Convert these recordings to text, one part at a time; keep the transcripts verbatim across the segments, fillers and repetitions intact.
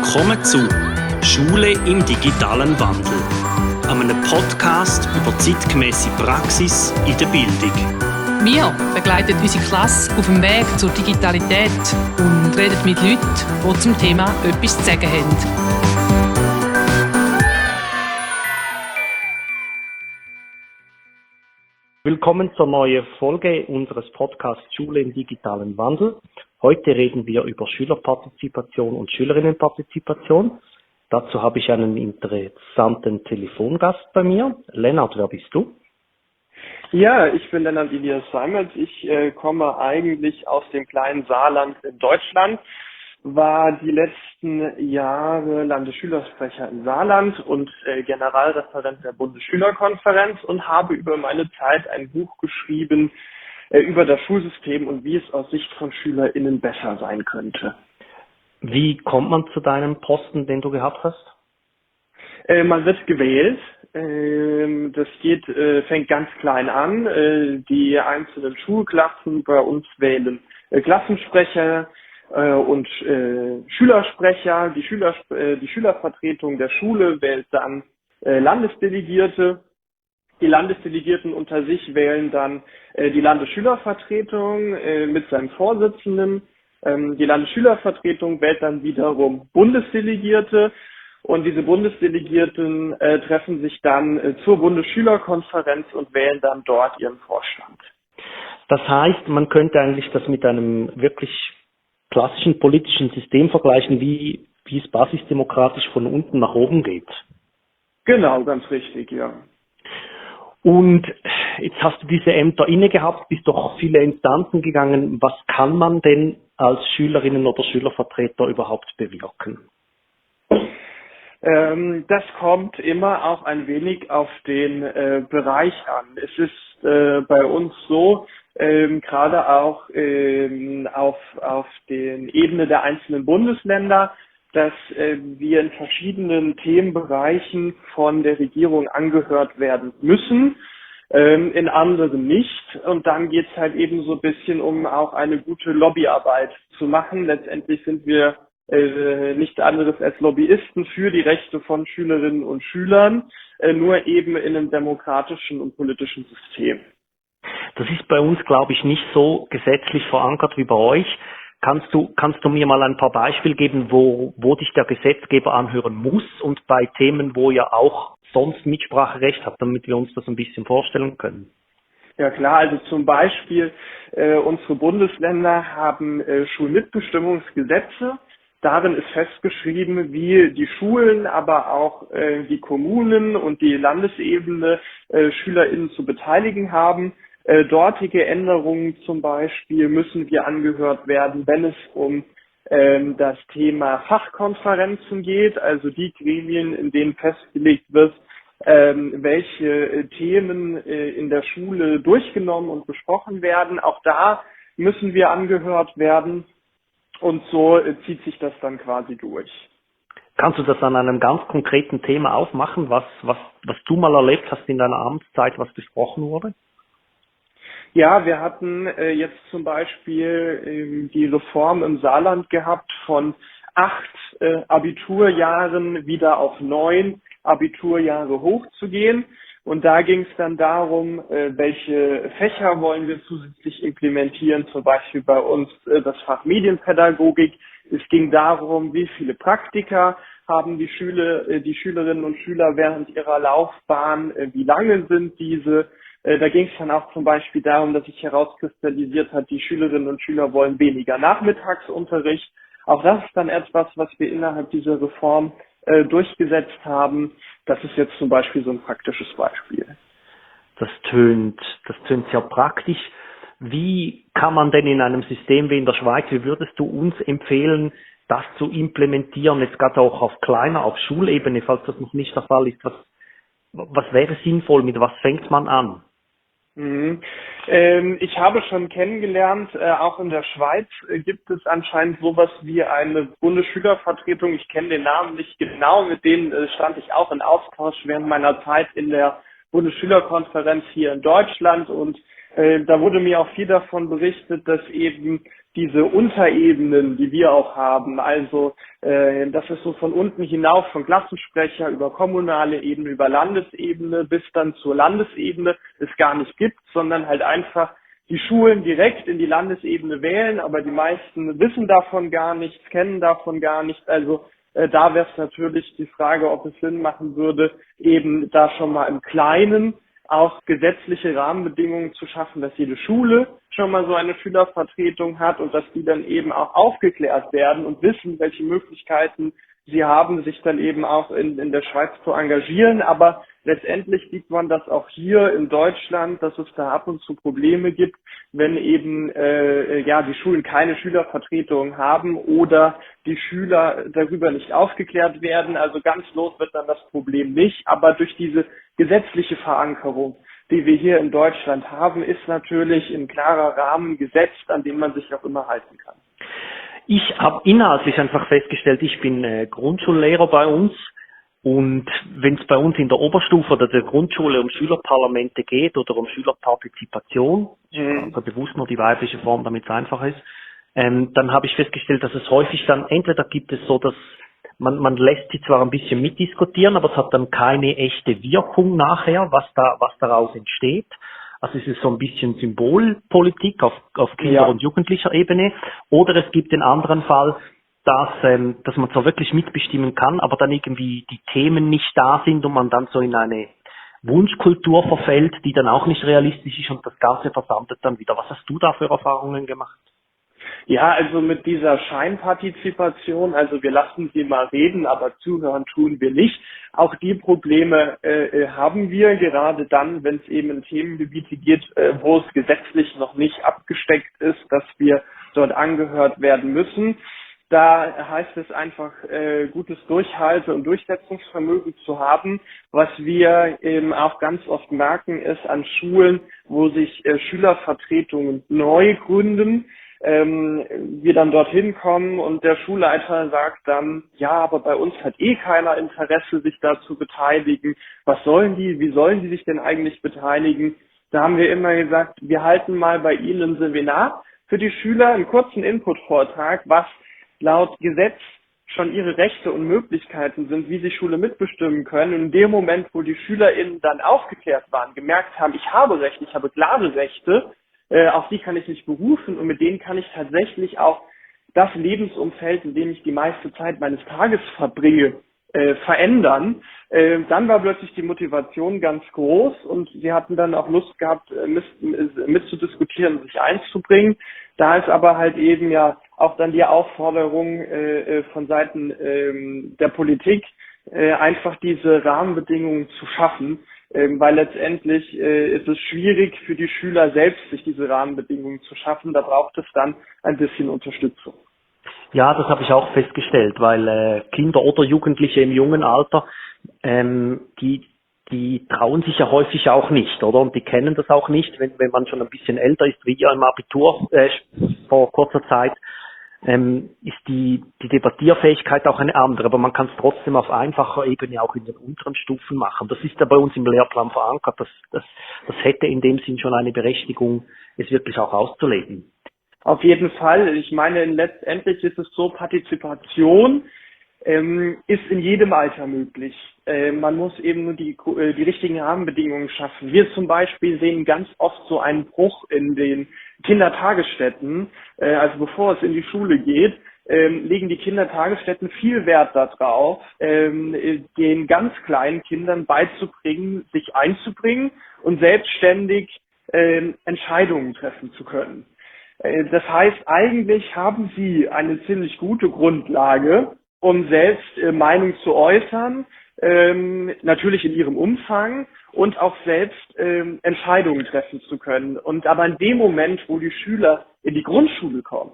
Willkommen zu Schule im digitalen Wandel, einem Podcast über zeitgemäße Praxis in der Bildung. Wir begleiten unsere Klasse auf dem Weg zur Digitalität und reden mit Leuten, die zum Thema etwas zu sagen haben. Willkommen zur neuen Folge unseres Podcasts Schule im digitalen Wandel. Heute reden wir über Schülerpartizipation und Schülerinnenpartizipation. Dazu habe ich einen interessanten Telefongast bei mir. Lennart, wer bist du? Ja, ich bin Lennart Elias Seimert. Ich äh, komme eigentlich aus dem kleinen Saarland in Deutschland, war die letzten Jahre Landesschülersprecher im Saarland und äh, Generalreferent der Bundesschülerkonferenz und habe über meine Zeit ein Buch geschrieben äh, über das Schulsystem und wie es aus Sicht von SchülerInnen besser sein könnte. Wie kommt man zu deinem Posten, den du gehabt hast? Äh, man wird gewählt. Ähm, das geht, äh, fängt ganz klein an. Äh, die einzelnen Schulklassen bei uns wählen äh, Klassensprecher äh, und äh, Schülersprecher. Die Schüler, äh, die Schülervertretung der Schule wählt dann äh, Landesdelegierte. Die Landesdelegierten unter sich wählen dann äh, die Landesschülervertretung äh, mit seinem Vorsitzenden. Ähm, die Landesschülervertretung wählt dann wiederum Bundesdelegierte. Und diese Bundesdelegierten äh, treffen sich dann äh, zur Bundesschülerkonferenz und wählen dann dort ihren Vorstand. Das heißt, man könnte eigentlich das mit einem wirklich klassischen politischen System vergleichen, wie, wie es basisdemokratisch von unten nach oben geht. Genau, ganz richtig, ja. Und jetzt hast du diese Ämter inne gehabt, bist durch viele Instanzen gegangen. Was kann man denn als Schülerinnen oder Schülervertreter überhaupt bewirken? Ähm, das kommt immer auch ein wenig auf den äh, Bereich an. Es ist äh, bei uns so, ähm, gerade auch ähm, auf, auf den Ebene der einzelnen Bundesländer, dass äh, wir in verschiedenen Themenbereichen von der Regierung angehört werden müssen, ähm, in anderen nicht. Und dann geht es halt eben so ein bisschen um auch eine gute Lobbyarbeit zu machen. Letztendlich sind wir äh, nichts anderes als Lobbyisten für die Rechte von Schülerinnen und Schülern, äh, nur eben in einem demokratischen und politischen System. Das ist bei uns, glaube ich, nicht so gesetzlich verankert wie bei euch. Kannst du, kannst du mir mal ein paar Beispiele geben, wo, wo dich der Gesetzgeber anhören muss und bei Themen, wo ihr auch sonst Mitspracherecht habt, damit wir uns das ein bisschen vorstellen können? Ja klar, also zum Beispiel äh, unsere Bundesländer haben äh, Schulmitbestimmungsgesetze. Darin ist festgeschrieben, wie die Schulen, aber auch äh, die Kommunen und die Landesebene äh, SchülerInnen zu beteiligen haben. Äh, dortige Änderungen zum Beispiel müssen wir angehört werden, wenn es um ähm, das Thema Fachkonferenzen geht, also die Gremien, in denen festgelegt wird, ähm, welche äh, Themen äh, in der Schule durchgenommen und besprochen werden. Auch da müssen wir angehört werden. Und so äh, zieht sich das dann quasi durch. Kannst du das an einem ganz konkreten Thema aufmachen, was, was, was du mal erlebt hast in deiner Amtszeit, was besprochen wurde? Ja, wir hatten äh, jetzt zum Beispiel ähm, die Reform im Saarland gehabt, von acht äh, Abiturjahren wieder auf neun Abiturjahre hochzugehen. Und da ging es dann darum, äh, welche Fächer wollen wir zusätzlich implementieren, zum Beispiel bei uns äh, das Fach Medienpädagogik. Es ging darum, wie viele Praktika haben die Schüler, äh, die Schülerinnen und Schüler während ihrer Laufbahn, äh, wie lange sind diese. Äh, da ging es dann auch zum Beispiel darum, dass sich herauskristallisiert hat, die Schülerinnen und Schüler wollen weniger Nachmittagsunterricht. Auch das ist dann etwas, was wir innerhalb dieser Reform äh, durchgesetzt haben. Das ist jetzt zum Beispiel so ein praktisches Beispiel. Das tönt, das tönt sehr praktisch. Wie kann man denn in einem System wie in der Schweiz, wie würdest du uns empfehlen, das zu implementieren, jetzt gerade auch auf kleiner, auf Schulebene, falls das noch nicht der Fall ist? Was, was wäre sinnvoll, mit was fängt man an? Mhm. Ähm, ich habe schon kennengelernt, äh, auch in der Schweiz äh, gibt es anscheinend sowas wie eine Bundesschülervertretung. Ich kenne den Namen nicht genau, mit denen äh, stand ich auch in Austausch während meiner Zeit in der Bundesschülerkonferenz hier in Deutschland und Äh, da wurde mir auch viel davon berichtet, dass eben diese Unterebenen, die wir auch haben, also äh, dass es so von unten hinauf, von Klassensprecher über kommunale Ebene, über Landesebene bis dann zur Landesebene es gar nicht gibt, sondern halt einfach die Schulen direkt in die Landesebene wählen, aber die meisten wissen davon gar nichts, kennen davon gar nichts. Also äh, da wäre es natürlich die Frage, ob es Sinn machen würde, eben da schon mal im Kleinen auch gesetzliche Rahmenbedingungen zu schaffen, dass jede Schule schon mal so eine Schülervertretung hat und dass die dann eben auch aufgeklärt werden und wissen, welche Möglichkeiten sie haben, sich dann eben auch in, in der Schweiz zu engagieren. Aber letztendlich sieht man das auch hier in Deutschland, dass es da ab und zu Probleme gibt, wenn eben äh, ja die Schulen keine Schülervertretung haben oder die Schüler darüber nicht aufgeklärt werden. Also ganz los wird dann das Problem nicht. Aber durch diese gesetzliche Verankerung, die wir hier in Deutschland haben, ist natürlich ein klarer Rahmen gesetzt, an den man sich auch immer halten kann. Ich habe inhaltlich einfach festgestellt, ich bin äh, Grundschullehrer bei uns und wenn es bei uns in der Oberstufe oder der Grundschule um Schülerparlamente geht oder um Schülerpartizipation, Mhm. also bewusst nur die weibliche Form, damit es einfach ist, ähm, dann habe ich festgestellt, dass es häufig dann, entweder gibt es so, dass man, man lässt sie zwar ein bisschen mitdiskutieren, aber es hat dann keine echte Wirkung nachher, was da, was daraus entsteht. Also es ist so ein bisschen Symbolpolitik auf, auf Kinder- Ja. und Jugendlicher Ebene. Oder es gibt den anderen Fall, dass, ähm, dass man zwar wirklich mitbestimmen kann, aber dann irgendwie die Themen nicht da sind und man dann so in eine Wunschkultur verfällt, die dann auch nicht realistisch ist und das Ganze versandet dann wieder. Was hast du da für Erfahrungen gemacht? Ja, also mit dieser Scheinpartizipation, also wir lassen sie mal reden, aber zuhören tun wir nicht. Auch die Probleme äh, haben wir, gerade dann, wenn es eben in Themengebiete geht, äh, wo es gesetzlich noch nicht abgesteckt ist, dass wir dort angehört werden müssen. Da heißt es einfach, äh, gutes Durchhalte- und Durchsetzungsvermögen zu haben. Was wir eben auch ganz oft merken, ist an Schulen, wo sich äh, Schülervertretungen neu gründen, ähm, wir dann dorthin kommen und der Schulleiter sagt dann, ja, aber bei uns hat eh keiner Interesse, sich da zu beteiligen. Was sollen die? Wie sollen die sich denn eigentlich beteiligen? Da haben wir immer gesagt, wir halten mal bei Ihnen ein Seminar für die Schüler, einen kurzen Input-Vortrag, was laut Gesetz schon ihre Rechte und Möglichkeiten sind, wie sie Schule mitbestimmen können. Und in dem Moment, wo die SchülerInnen dann aufgeklärt waren, gemerkt haben, ich habe Rechte, ich habe klare Rechte, äh, auf die kann ich mich berufen und mit denen kann ich tatsächlich auch das Lebensumfeld, in dem ich die meiste Zeit meines Tages verbringe, äh, verändern. Äh, dann war plötzlich die Motivation ganz groß und sie hatten dann auch Lust gehabt, äh, mit, mitzudiskutieren, sich einzubringen. Da ist aber halt eben ja auch dann die Aufforderung äh, von Seiten äh, der Politik, äh, einfach diese Rahmenbedingungen zu schaffen, äh, weil letztendlich äh, ist es schwierig für die Schüler selbst, sich diese Rahmenbedingungen zu schaffen. Da braucht es dann ein bisschen Unterstützung. Ja, das habe ich auch festgestellt, weil äh, Kinder oder Jugendliche im jungen Alter, ähm, die die trauen sich ja häufig auch nicht, oder? Und die kennen das auch nicht, wenn, wenn man schon ein bisschen älter ist, wie ihr im Abitur äh, vor kurzer Zeit, ähm, ist die, die Debattierfähigkeit auch eine andere. Aber man kann es trotzdem auf einfacher Ebene auch in den unteren Stufen machen. Das ist ja bei uns im Lehrplan verankert. Das, das, das hätte in dem Sinn schon eine Berechtigung, es wirklich auch auszuleben. Auf jeden Fall. Ich meine, letztendlich ist es so, Partizipation ähm, ist in jedem Alter möglich. Äh, man muss eben nur die, äh, die richtigen Rahmenbedingungen schaffen. Wir zum Beispiel sehen ganz oft so einen Bruch in den Kindertagesstätten. Äh, also bevor es in die Schule geht, ähm, legen die Kindertagesstätten viel Wert darauf, ähm, den ganz kleinen Kindern beizubringen, sich einzubringen und selbstständig ähm, Entscheidungen treffen zu können. Das heißt, eigentlich haben Sie eine ziemlich gute Grundlage, um selbst äh, Meinung zu äußern, ähm, natürlich in ihrem Umfang und auch selbst ähm, Entscheidungen treffen zu können. Und aber in dem Moment, wo die Schüler in die Grundschule kommen,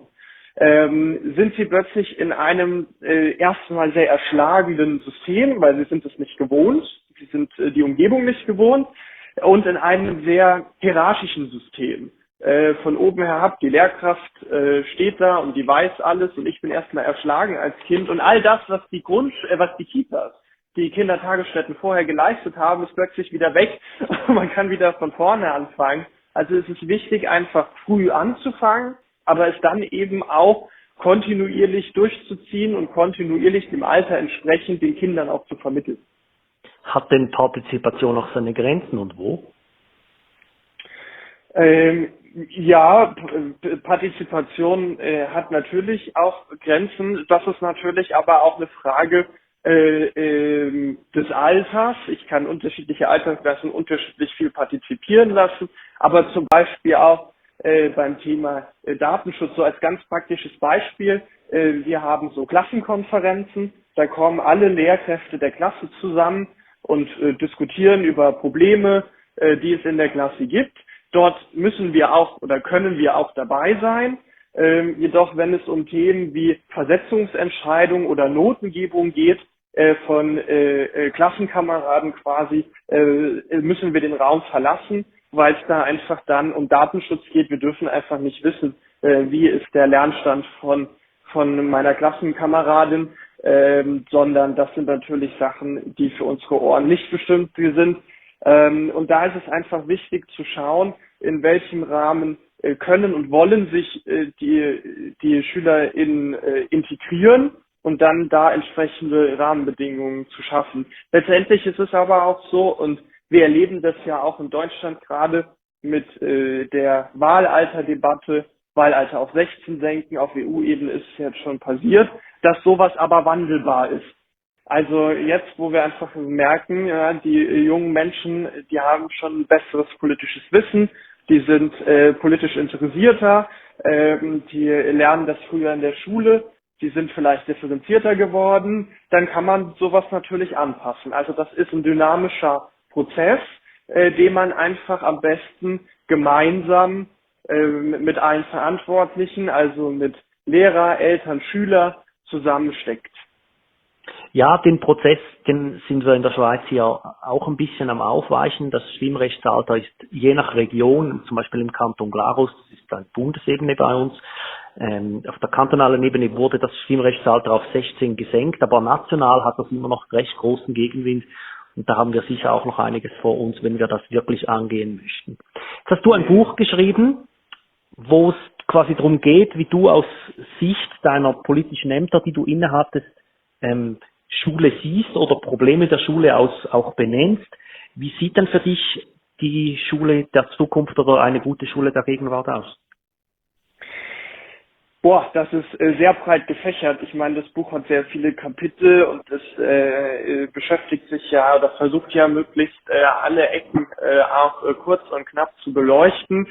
ähm, sind sie plötzlich in einem äh, erstmal sehr erschlagenden System, weil sie sind es nicht gewohnt, sie sind äh, die Umgebung nicht gewohnt und in einem sehr hierarchischen System. Von oben herab, die Lehrkraft äh, steht da und die weiß alles und ich bin erstmal erschlagen als Kind und all das, was die Grund, äh, was die Kitas, die Kindertagesstätten vorher geleistet haben, ist plötzlich wieder weg. Man kann wieder von vorne anfangen. Also es ist wichtig, einfach früh anzufangen, aber es dann eben auch kontinuierlich durchzuziehen und kontinuierlich dem Alter entsprechend den Kindern auch zu vermitteln. Hat denn Partizipation auch seine Grenzen und wo? Ähm, ja, P- Partizipation äh, hat natürlich auch Grenzen. Das ist natürlich aber auch eine Frage äh, ähm, des Alters. Ich kann unterschiedliche Altersklassen unterschiedlich viel partizipieren lassen, aber zum Beispiel auch äh, beim Thema äh, Datenschutz, so als ganz praktisches Beispiel. Äh, wir haben so Klassenkonferenzen, da kommen alle Lehrkräfte der Klasse zusammen und äh, diskutieren über Probleme, äh, die es in der Klasse gibt. Dort müssen wir auch oder können wir auch dabei sein. Ähm, jedoch, wenn es um Themen wie Versetzungsentscheidung oder Notengebung geht, äh, von äh, äh, Klassenkameraden quasi, äh, müssen wir den Raum verlassen, weil es da einfach dann um Datenschutz geht. Wir dürfen einfach nicht wissen, äh, wie ist der Lernstand von, von meiner Klassenkameradin, ähm, sondern das sind natürlich Sachen, die für unsere Ohren nicht bestimmt sind. Ähm, und da ist es einfach wichtig zu schauen, in welchem Rahmen äh, können und wollen sich äh, die, die SchülerInnen äh, integrieren und dann da entsprechende Rahmenbedingungen zu schaffen. Letztendlich ist es aber auch so, und wir erleben das ja auch in Deutschland gerade mit äh, der Wahlalterdebatte, Wahlalter auf sechzehn senken, auf E U-Ebene ist es jetzt schon passiert, dass sowas aber wandelbar ist. Also jetzt, wo wir einfach merken, ja, die jungen Menschen, die haben schon ein besseres politisches Wissen, die sind äh, politisch interessierter, ähm, die lernen das früher in der Schule, die sind vielleicht differenzierter geworden, dann kann man sowas natürlich anpassen. Also das ist ein dynamischer Prozess, äh, den man einfach am besten gemeinsam äh, mit allen Verantwortlichen, also mit Lehrer, Eltern, Schüler zusammensteckt. Ja, den Prozess, den sind wir in der Schweiz ja auch ein bisschen am Aufweichen. Das Stimmrechtsalter ist je nach Region, zum Beispiel im Kanton Glarus, das ist eine Bundesebene bei uns, ähm, auf der kantonalen Ebene wurde das Stimmrechtsalter auf sechzehn gesenkt, aber national hat das immer noch recht großen Gegenwind. Und da haben wir sicher auch noch einiges vor uns, wenn wir das wirklich angehen möchten. Jetzt hast du ein Buch geschrieben, wo es quasi darum geht, wie du aus Sicht deiner politischen Ämter, die du innehattest, ähm, Schule siehst oder Probleme der Schule aus, auch benennst. Wie sieht denn für dich die Schule der Zukunft oder eine gute Schule der Gegenwart aus? Boah, das ist äh, sehr breit gefächert. Ich meine, das Buch hat sehr viele Kapitel und es äh, äh, beschäftigt sich ja oder versucht ja möglichst äh, alle Ecken äh, auch äh, kurz und knapp zu beleuchten.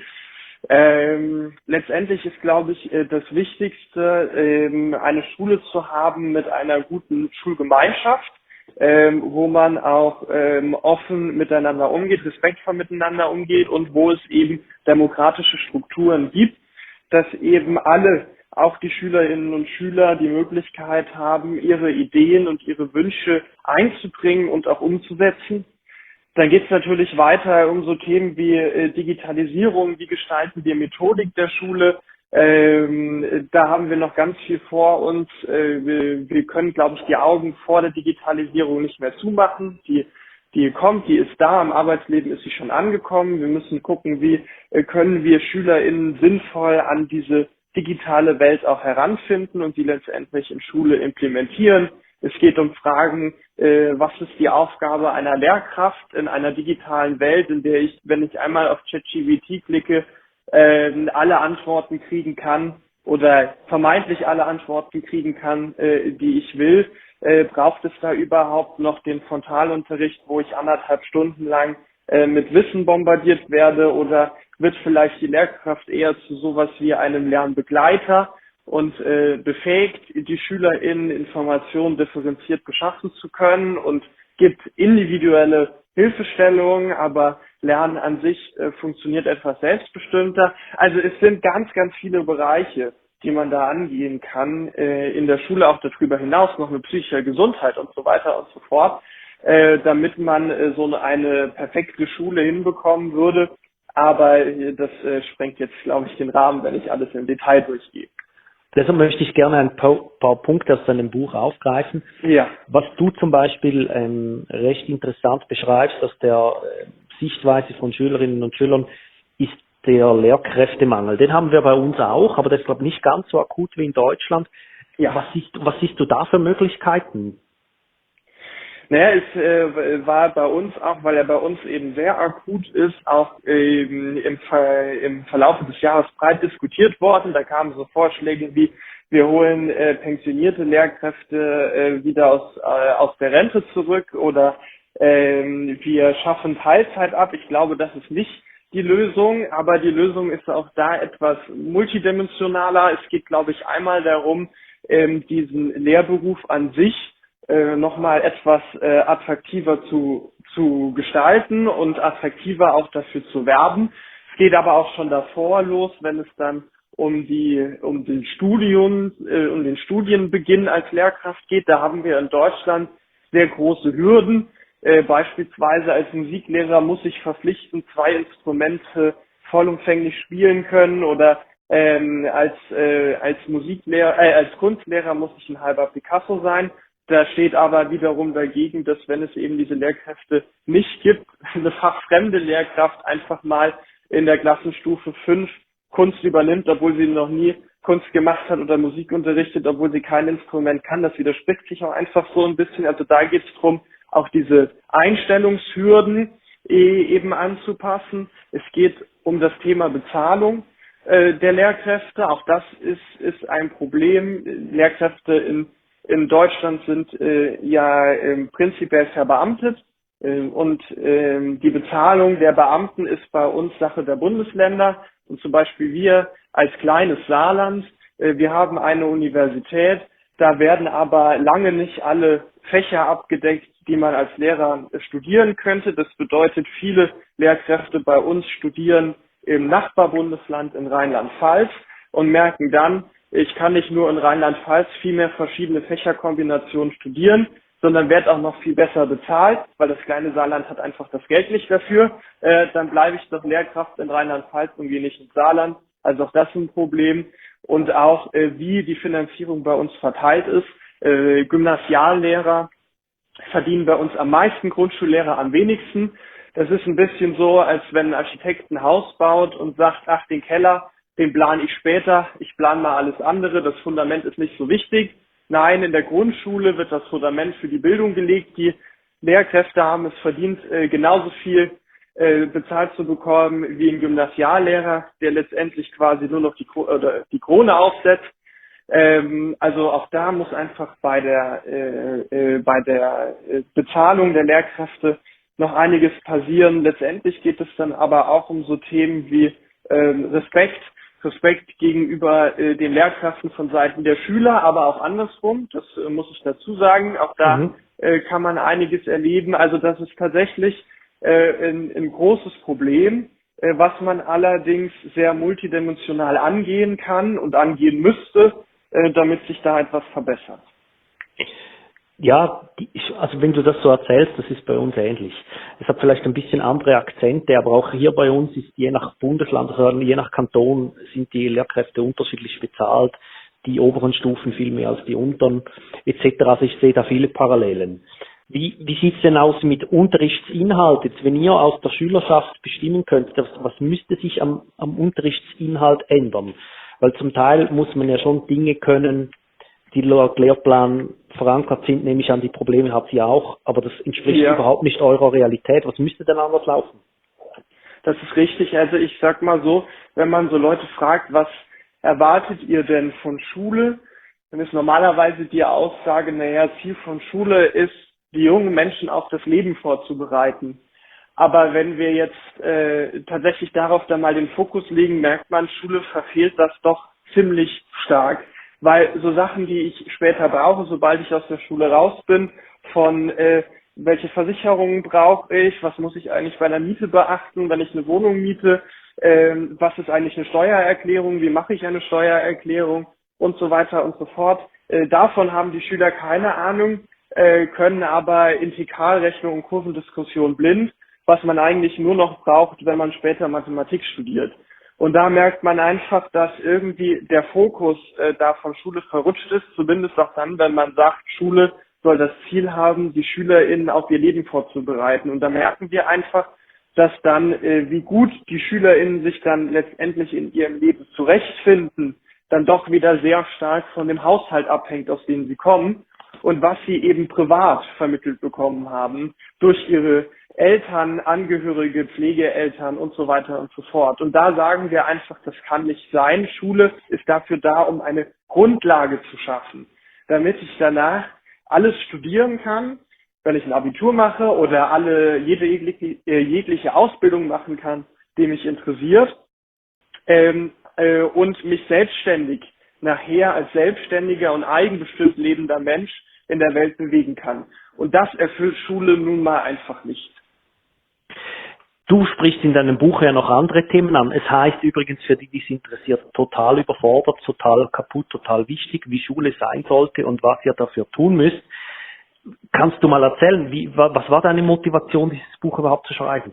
Ähm, letztendlich ist, glaube ich, äh, das Wichtigste, ähm, eine Schule zu haben mit einer guten Schulgemeinschaft, ähm, wo man auch ähm, offen miteinander umgeht, respektvoll miteinander umgeht und wo es eben demokratische Strukturen gibt, dass eben alle, auch die Schülerinnen und Schüler, die Möglichkeit haben, ihre Ideen und ihre Wünsche einzubringen und auch umzusetzen. Dann geht es natürlich weiter um so Themen wie äh, Digitalisierung, wie gestalten wir Methodik der Schule. Ähm, da haben wir noch ganz viel vor uns. Äh, wir, wir können, glaube ich, die Augen vor der Digitalisierung nicht mehr zumachen. Die, die kommt, die ist da, im Arbeitsleben ist sie schon angekommen. Wir müssen gucken, wie äh, können wir SchülerInnen sinnvoll an diese digitale Welt auch heranfinden und sie letztendlich in Schule implementieren. Es geht um Fragen, äh, was ist die Aufgabe einer Lehrkraft in einer digitalen Welt, in der ich, wenn ich einmal auf ChatGPT klicke, äh, alle Antworten kriegen kann oder vermeintlich alle Antworten kriegen kann, äh, die ich will. Äh, braucht es da überhaupt noch den Frontalunterricht, wo ich anderthalb Stunden lang äh, mit Wissen bombardiert werde, oder wird vielleicht die Lehrkraft eher zu sowas wie einem Lernbegleiter und äh, befähigt, die SchülerInnen Informationen differenziert beschaffen zu können und gibt individuelle Hilfestellungen, aber Lernen an sich äh, funktioniert etwas selbstbestimmter. Also es sind ganz, ganz viele Bereiche, die man da angehen kann, äh, in der Schule, auch darüber hinaus noch eine psychische Gesundheit und so weiter und so fort, äh, damit man äh, so eine perfekte Schule hinbekommen würde. Aber äh, das äh, sprengt jetzt, glaube ich, den Rahmen, wenn ich alles im Detail durchgehe. Deshalb möchte ich gerne ein paar, paar Punkte aus deinem Buch aufgreifen. Ja. Was du zum Beispiel ähm, recht interessant beschreibst aus der äh, Sichtweise von Schülerinnen und Schülern, ist der Lehrkräftemangel. Den haben wir bei uns auch, aber das ist, glaube ich, nicht ganz so akut wie in Deutschland. Ja. Was siehst, was siehst du da für Möglichkeiten? Naja, es äh, war bei uns auch, weil er bei uns eben sehr akut ist, auch ähm, im, Ver im Verlauf des Jahres breit diskutiert worden. Da kamen so Vorschläge wie, wir holen äh, pensionierte Lehrkräfte äh, wieder aus, äh, aus der Rente zurück oder ähm, wir schaffen Teilzeit ab. Ich glaube, das ist nicht die Lösung, aber die Lösung ist auch da etwas multidimensionaler. Es geht, glaube ich, einmal darum, ähm, diesen Lehrberuf an sich äh, nochmal etwas äh, attraktiver zu, zu gestalten und attraktiver auch dafür zu werben. Es geht aber auch schon davor los, wenn es dann um die um den Studium, äh, um den Studienbeginn als Lehrkraft geht. Da haben wir in Deutschland sehr große Hürden. Äh, beispielsweise als Musiklehrer muss ich verpflichtend zwei Instrumente vollumfänglich spielen können oder ähm, als äh, als Musiklehrer, äh, als Kunstlehrer muss ich ein halber Picasso sein. Da steht aber wiederum dagegen, dass wenn es eben diese Lehrkräfte nicht gibt, eine fachfremde Lehrkraft einfach mal in der Klassenstufe fünf Kunst übernimmt, obwohl sie noch nie Kunst gemacht hat oder Musik unterrichtet, obwohl sie kein Instrument kann. Das widerspricht sich auch einfach so ein bisschen. Also da geht es darum, auch diese Einstellungshürden eben anzupassen. Es geht um das Thema Bezahlung äh, der Lehrkräfte. Auch das ist, ist ein Problem. Lehrkräfte in, in Deutschland sind äh, ja äh, prinzipiell verbeamtet. Äh, und äh, die Bezahlung der Beamten ist bei uns Sache der Bundesländer. Und zum Beispiel wir als kleines Saarland, äh, wir haben eine Universität, da werden aber lange nicht alle Fächer abgedeckt, die man als Lehrer studieren könnte. Das bedeutet, viele Lehrkräfte bei uns studieren im Nachbarbundesland in Rheinland-Pfalz und merken dann, ich kann nicht nur in Rheinland-Pfalz viel mehr verschiedene Fächerkombinationen studieren, sondern werde auch noch viel besser bezahlt, weil das kleine Saarland hat einfach das Geld nicht dafür. Äh, dann bleibe ich doch Lehrkraft in Rheinland-Pfalz und gehe nicht ins Saarland. Also auch das ist ein Problem. Und auch, äh, wie die Finanzierung bei uns verteilt ist. Äh, Gymnasiallehrer verdienen bei uns am meisten, Grundschullehrer am wenigsten. Das ist ein bisschen so, als wenn ein Architekt ein Haus baut und sagt, ach, den Keller, den plane ich später, ich plane mal alles andere, das Fundament ist nicht so wichtig. Nein, in der Grundschule wird das Fundament für die Bildung gelegt. Die Lehrkräfte haben es verdient, äh, genauso viel äh, bezahlt zu bekommen wie ein Gymnasiallehrer, der letztendlich quasi nur noch die, oder die Krone aufsetzt. Ähm, also auch da muss einfach bei der äh, äh, bei der äh, Bezahlung der Lehrkräfte noch einiges passieren. Letztendlich geht es dann aber auch um so Themen wie ähm, Respekt, Respekt gegenüber äh, den Lehrkräften von Seiten der Schüler, aber auch andersrum. Das äh, muss ich dazu sagen. Auch da mhm. äh, kann man einiges erleben. Also das ist tatsächlich äh, ein, ein großes Problem, äh, was man allerdings sehr multidimensional angehen kann und angehen müsste, äh, damit sich da etwas verbessert. Ja, die, also wenn du das so erzählst, das ist bei uns ähnlich. Es hat vielleicht ein bisschen andere Akzente, aber auch hier bei uns ist je nach Bundesland, also je nach Kanton sind die Lehrkräfte unterschiedlich bezahlt, die oberen Stufen viel mehr als die unteren et cetera. Also ich sehe da viele Parallelen. Wie, wie sieht's denn aus mit Unterrichtsinhalt? Jetzt, wenn ihr aus der Schülerschaft bestimmen könnt, was, was müsste sich am, am Unterrichtsinhalt ändern? Weil zum Teil muss man ja schon Dinge können, die laut Lehrplan verankert sind, nehme ich an, die Probleme habt ihr auch, aber das entspricht ja überhaupt nicht eurer Realität. Was müsste denn anders laufen? Das ist richtig. Also ich sag mal so, wenn man so Leute fragt, was erwartet ihr denn von Schule, dann ist normalerweise die Aussage, naja, Ziel von Schule ist, die jungen Menschen auf das Leben vorzubereiten. Aber wenn wir jetzt äh, tatsächlich darauf dann mal den Fokus legen, merkt man, Schule verfehlt das doch ziemlich stark. Weil so Sachen, die ich später brauche, sobald ich aus der Schule raus bin, von äh, welche Versicherungen brauche ich, was muss ich eigentlich bei einer Miete beachten, wenn ich eine Wohnung miete, äh, was ist eigentlich eine Steuererklärung, wie mache ich eine Steuererklärung und so weiter und so fort. Äh, davon haben die Schüler keine Ahnung, äh, können aber Integralrechnung und Kurvendiskussion blind, was man eigentlich nur noch braucht, wenn man später Mathematik studiert. Und da merkt man einfach, dass irgendwie der Fokus äh, da von Schule verrutscht ist, zumindest auch dann, wenn man sagt, Schule soll das Ziel haben, die SchülerInnen auf ihr Leben vorzubereiten. Und da merken wir einfach, dass dann, äh, wie gut die SchülerInnen sich dann letztendlich in ihrem Leben zurechtfinden, dann doch wieder sehr stark von dem Haushalt abhängt, aus dem sie kommen und was sie eben privat vermittelt bekommen haben durch ihre Eltern, Angehörige, Pflegeeltern und so weiter und so fort. Und da sagen wir einfach, das kann nicht sein. Schule ist dafür da, um eine Grundlage zu schaffen, damit ich danach alles studieren kann, wenn ich ein Abitur mache oder alle jede jegliche, äh, jegliche Ausbildung machen kann, die mich interessiert, ähm, äh, und mich selbstständig nachher als selbstständiger und eigenbestimmt lebender Mensch in der Welt bewegen kann. Und das erfüllt Schule nun mal einfach nicht. Du sprichst in deinem Buch ja noch andere Themen an. Es heißt übrigens für die, die es interessiert, total überfordert, total kaputt, total wichtig, wie Schule sein sollte und was ihr dafür tun müsst. Kannst du mal erzählen, wie, was war deine Motivation, dieses Buch überhaupt zu schreiben?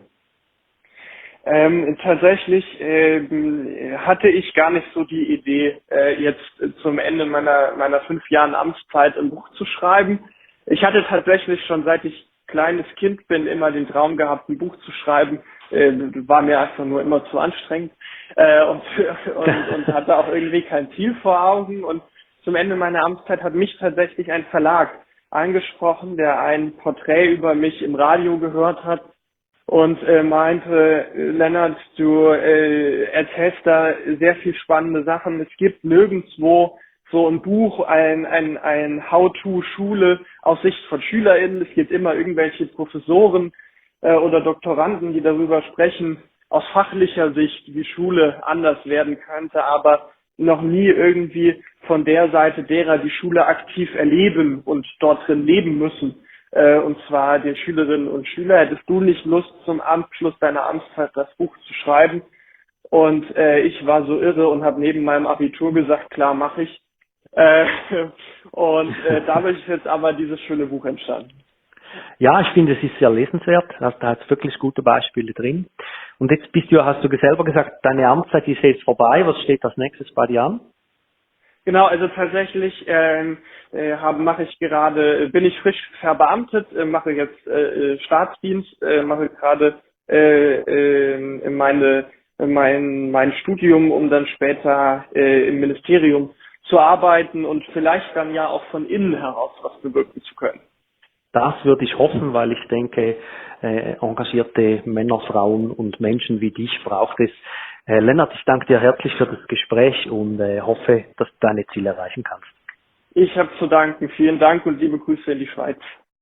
Ähm, tatsächlich ähm, hatte ich gar nicht so die Idee, äh, jetzt zum Ende meiner meiner fünf Jahren Amtszeit ein Buch zu schreiben. Ich hatte tatsächlich schon, seit ich kleines Kind bin, immer den Traum gehabt, ein Buch zu schreiben. Äh, war mir einfach nur immer zu anstrengend äh, und, und, und hatte auch irgendwie kein Ziel vor Augen. Und zum Ende meiner Amtszeit hat mich tatsächlich ein Verlag angesprochen, der ein Porträt über mich im Radio gehört hat und äh, meinte, Lennart, du äh, erzählst da sehr viel spannende Sachen. Es gibt nirgendwo so ein Buch, ein, ein, ein How-to-Schule aus Sicht von SchülerInnen. Es gibt immer irgendwelche Professoren äh, oder Doktoranden, die darüber sprechen, aus fachlicher Sicht, wie Schule anders werden könnte, aber noch nie irgendwie von der Seite derer, die Schule aktiv erleben und dort drin leben müssen. Äh, und zwar den Schülerinnen und Schülern. Hättest du nicht Lust, zum Abschluss deiner Amtszeit das Buch zu schreiben? Und äh, ich war so irre und habe neben meinem Abitur gesagt, klar, mache ich. Äh, und äh, dadurch ist jetzt aber dieses schöne Buch entstanden. Ja, ich finde, es ist sehr lesenswert. Da hat es wirklich gute Beispiele drin. Und jetzt bist du, hast du selber gesagt, deine Amtszeit ist jetzt vorbei. Was steht als nächstes bei dir an? Genau, also tatsächlich ähm, äh, habe, mache ich gerade, bin ich frisch verbeamtet, äh, mache jetzt äh, Staatsdienst, äh, mache gerade äh, äh, meine, mein, mein Studium, um dann später äh, im Ministerium zu arbeiten und vielleicht dann ja auch von innen heraus was bewirken zu können. Das würde ich hoffen, weil ich denke, äh, engagierte Männer, Frauen und Menschen wie dich braucht es. Äh, Lennart, ich danke dir herzlich für das Gespräch und äh, hoffe, dass du deine Ziele erreichen kannst. Ich habe zu danken. Vielen Dank und liebe Grüße in die Schweiz.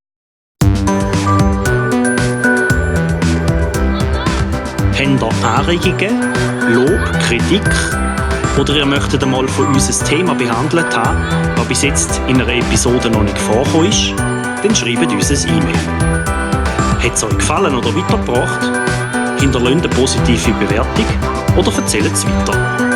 Habt ihr Anregungen, Lob, Kritik oder ihr möchtet einmal von uns ein Thema behandelt haben, das bis jetzt in einer Episode noch nicht vorgekommen ist? Dann schreibt uns ein E-Mail. Hat es euch gefallen oder weitergebracht? Hinterlasst eine positive Bewertung oder erzählt es weiter.